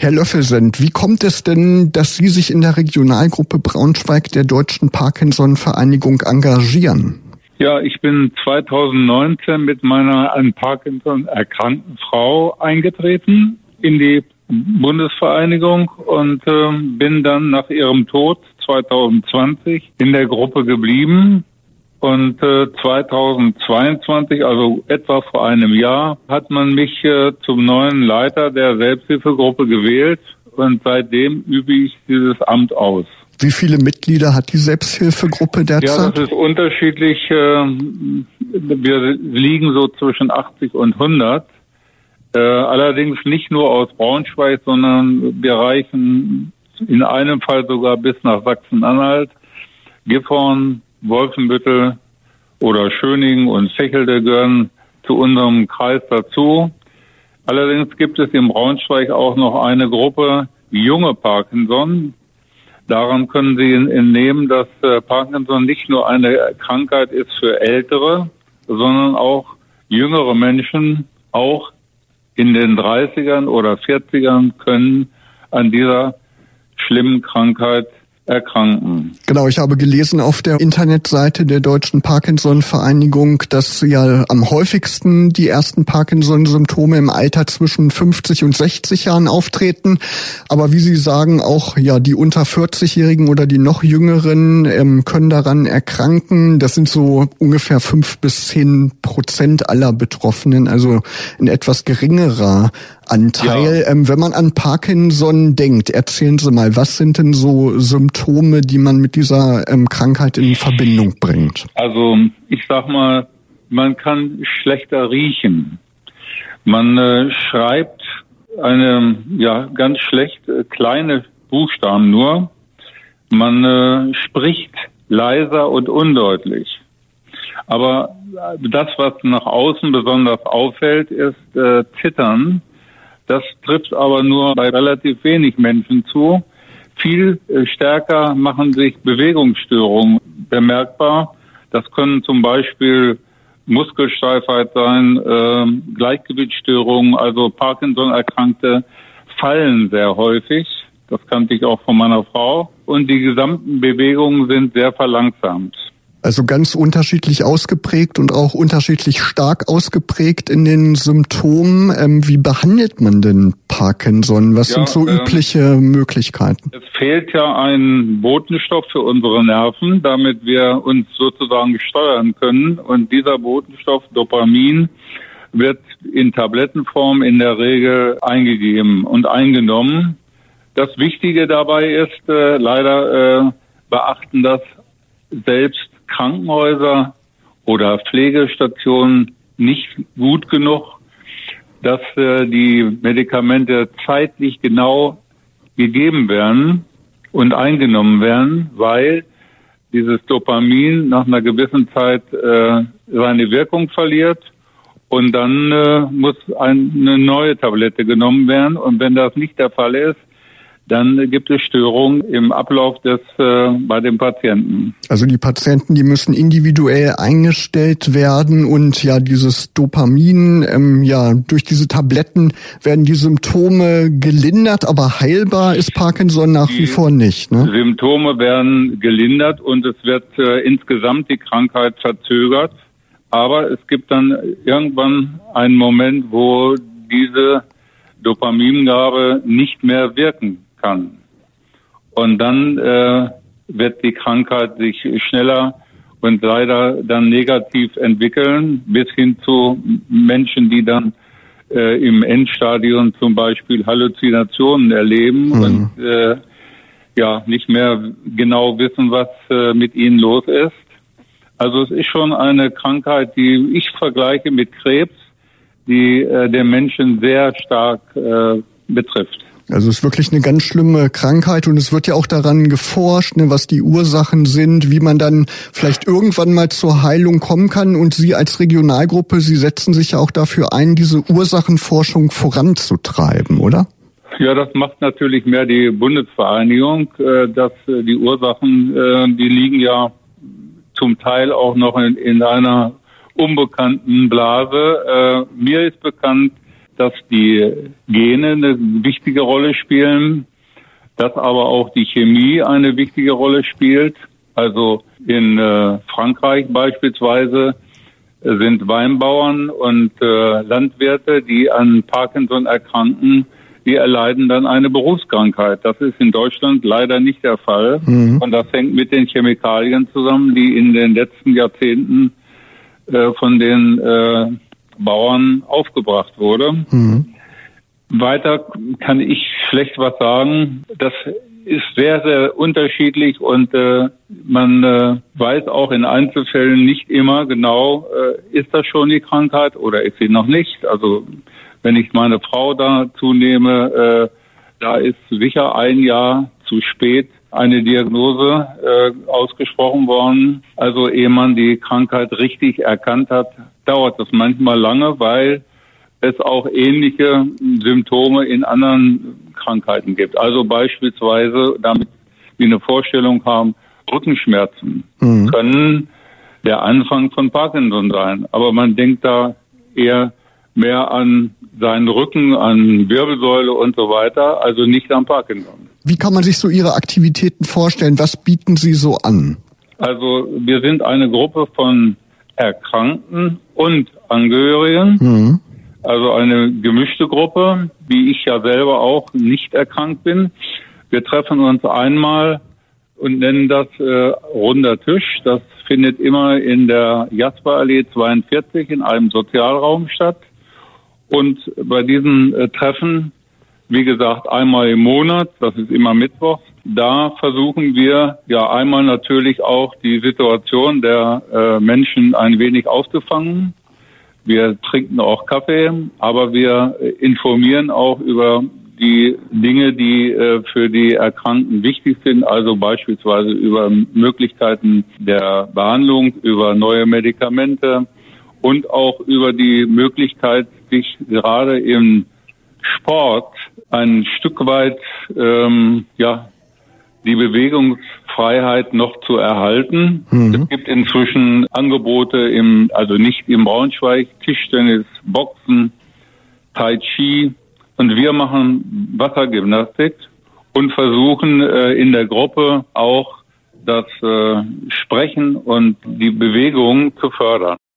Herr Löffelsend, wie kommt es denn, dass Sie sich in der Regionalgruppe Braunschweig der Deutschen Parkinson-Vereinigung engagieren? Ja, ich bin 2019 mit meiner an Parkinson erkrankten Frau eingetreten in die Bundesvereinigung und bin dann nach ihrem Tod 2020 in der Gruppe geblieben. Und 2022, also etwa vor einem Jahr, hat man mich zum neuen Leiter der Selbsthilfegruppe gewählt und seitdem übe ich dieses Amt aus. Wie viele Mitglieder hat die Selbsthilfegruppe derzeit? Ja, das ist unterschiedlich. Wir liegen so zwischen 80 und 100. Allerdings nicht nur aus Braunschweig, sondern wir reichen in einem Fall sogar bis nach Sachsen-Anhalt, Gifhorn, Wolfenbüttel oder Schöningen und Vechelde gehören zu unserem Kreis dazu. Allerdings gibt es in Braunschweig auch noch eine Gruppe junge Parkinson. Daran können Sie entnehmen, dass Parkinson nicht nur eine Krankheit ist für Ältere, sondern auch jüngere Menschen, auch in den 30ern oder 40ern, können an dieser schlimmen Krankheit erkranken. Genau, ich habe gelesen auf der Internetseite der Deutschen Parkinson-Vereinigung, dass ja am häufigsten die ersten Parkinson-Symptome im Alter zwischen 50 und 60 Jahren auftreten. Aber wie Sie sagen, auch ja die unter 40-Jährigen oder die noch Jüngeren können daran erkranken. Das sind so ungefähr 5-10% aller Betroffenen, also ein etwas geringerer Anteil. Ja. Wenn man an Parkinson denkt, erzählen Sie mal, was sind denn so Symptome, die man mit dieser Krankheit in Verbindung bringt? Also ich sag mal, man kann schlechter riechen. Man schreibt ganz schlecht kleine Buchstaben nur. Man spricht leiser und undeutlich. Aber das, was nach außen besonders auffällt, ist Zittern. Das trifft aber nur bei relativ wenig Menschen zu. Viel stärker machen sich Bewegungsstörungen bemerkbar. Das können zum Beispiel Muskelsteifheit sein, Gleichgewichtsstörungen, also Parkinson-Erkrankte fallen sehr häufig. Das kannte ich auch von meiner Frau. Und die gesamten Bewegungen sind sehr verlangsamt. Also ganz unterschiedlich ausgeprägt und auch unterschiedlich stark ausgeprägt in den Symptomen. Wie behandelt man denn Parkinson? Was sind so übliche Möglichkeiten? Es fehlt ja ein Botenstoff für unsere Nerven, damit wir uns sozusagen steuern können. Und dieser Botenstoff, Dopamin, wird in Tablettenform in der Regel eingegeben und eingenommen. Das Wichtige dabei ist, leider beachten das selbst Krankenhäuser oder Pflegestationen nicht gut genug, dass die Medikamente zeitlich genau gegeben werden und eingenommen werden, weil dieses Dopamin nach einer gewissen Zeit seine Wirkung verliert und dann muss eine neue Tablette genommen werden. Und wenn das nicht der Fall ist, dann gibt es Störungen im Ablauf bei den Patienten. Also die Patienten, die müssen individuell eingestellt werden und ja dieses Dopamin, durch diese Tabletten werden die Symptome gelindert, aber heilbar ist Parkinson nach wie vor nicht, ne? Symptome werden gelindert und es wird insgesamt die Krankheit verzögert, aber es gibt dann irgendwann einen Moment, wo diese Dopamingabe nicht mehr wirken kann. Und dann wird die Krankheit sich schneller und leider dann negativ entwickeln, bis hin zu Menschen, die dann im Endstadium zum Beispiel Halluzinationen erleben und nicht mehr genau wissen, was mit ihnen los ist. Also es ist schon eine Krankheit, die ich vergleiche mit Krebs, die den Menschen sehr stark betrifft. Also es ist wirklich eine ganz schlimme Krankheit und es wird ja auch daran geforscht, was die Ursachen sind, wie man dann vielleicht irgendwann mal zur Heilung kommen kann. Und Sie als Regionalgruppe, Sie setzen sich ja auch dafür ein, diese Ursachenforschung voranzutreiben, oder? Ja, das macht natürlich mehr die Bundesvereinigung, dass die Ursachen, die liegen ja zum Teil auch noch in einer unbekannten Blase. Mir ist bekannt, dass die Gene eine wichtige Rolle spielen, dass aber auch die Chemie eine wichtige Rolle spielt. Also in Frankreich beispielsweise sind Weinbauern und Landwirte, die an Parkinson erkranken, die erleiden dann eine Berufskrankheit. Das ist in Deutschland leider nicht der Fall. Und das hängt mit den Chemikalien zusammen, die in den letzten Jahrzehnten von den Bauern aufgebracht wurde. Weiter kann ich schlecht was sagen. Das ist sehr, sehr unterschiedlich und man weiß auch in Einzelfällen nicht immer genau, ist das schon die Krankheit oder ist sie noch nicht. Also wenn ich meine Frau dazu nehme, da ist sicher ein Jahr zu spät eine Diagnose ausgesprochen worden. Also ehe man die Krankheit richtig erkannt hat, dauert das manchmal lange, weil es auch ähnliche Symptome in anderen Krankheiten gibt. Also beispielsweise, damit wir eine Vorstellung haben, Rückenschmerzen können der Anfang von Parkinson sein. Aber man denkt da eher mehr an seinen Rücken, an Wirbelsäule und so weiter, also nicht an Parkinson. Wie kann man sich so Ihre Aktivitäten vorstellen? Was bieten Sie so an? Also wir sind eine Gruppe von Erkrankten und Angehörigen. Also eine gemischte Gruppe, wie ich ja selber auch nicht erkrankt bin. Wir treffen uns einmal und nennen das Runder Tisch. Das findet immer in der Jasperallee 42 in einem Sozialraum statt. Und bei diesen Treffen, wie gesagt, einmal im Monat, das ist immer Mittwoch, da versuchen wir ja einmal natürlich auch die Situation der Menschen ein wenig aufzufangen. Wir trinken auch Kaffee, aber wir informieren auch über die Dinge, die für die Erkrankten wichtig sind, also beispielsweise über Möglichkeiten der Behandlung, über neue Medikamente und auch über die Möglichkeit, sich gerade im Sport ein Stück weit die Bewegungsfreiheit noch zu erhalten. Es gibt inzwischen Angebote also nicht im Braunschweig, Tischtennis, Boxen, Tai Chi und wir machen Wassergymnastik und versuchen in der Gruppe auch das Sprechen und die Bewegung zu fördern.